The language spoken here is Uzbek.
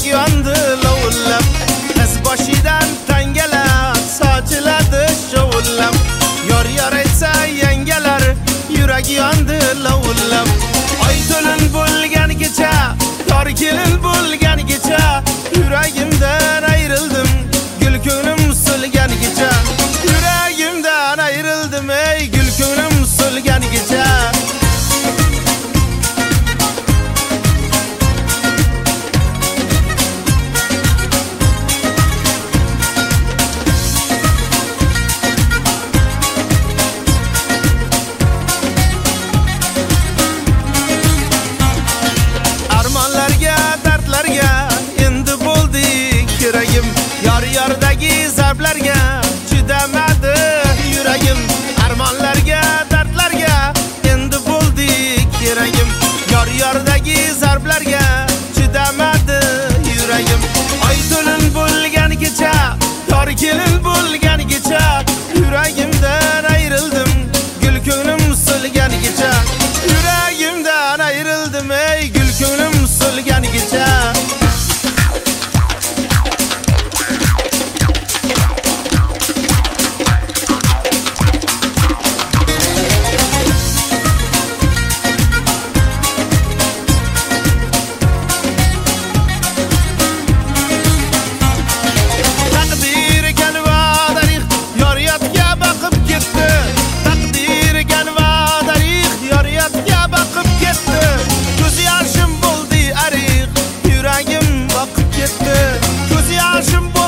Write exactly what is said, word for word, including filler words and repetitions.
Yurak yondi lovullab, qiz boshidan tangalar sochiladi shovullab. Yor yor aytsa yangalar, yurak yondi lovullab. Oy to'lin bo'lgan kecha, yor kelin bo'lgan kecha, yuragimdan ayrildim, gul ko'nglim so'lgan kecha. Yuragimdan ayrildim, ey gul ko'nglim so'lgan kecha. Yar yordagi zarblarga chidamadi yuragim. Armonlarga, dardlarga endi bo'ldi keragim. Yar yordagi zarblarga chidamadi yuragim. Oy to'lin bo'lgan kecha, yor kelin bo'lgan kecha, yuragimdan ayrildim, gul ko'nglim so'lgan kecha. Yuragimdan ayrildim, ey gul ko'nglim so'lgan kecha. Ko'z yoshim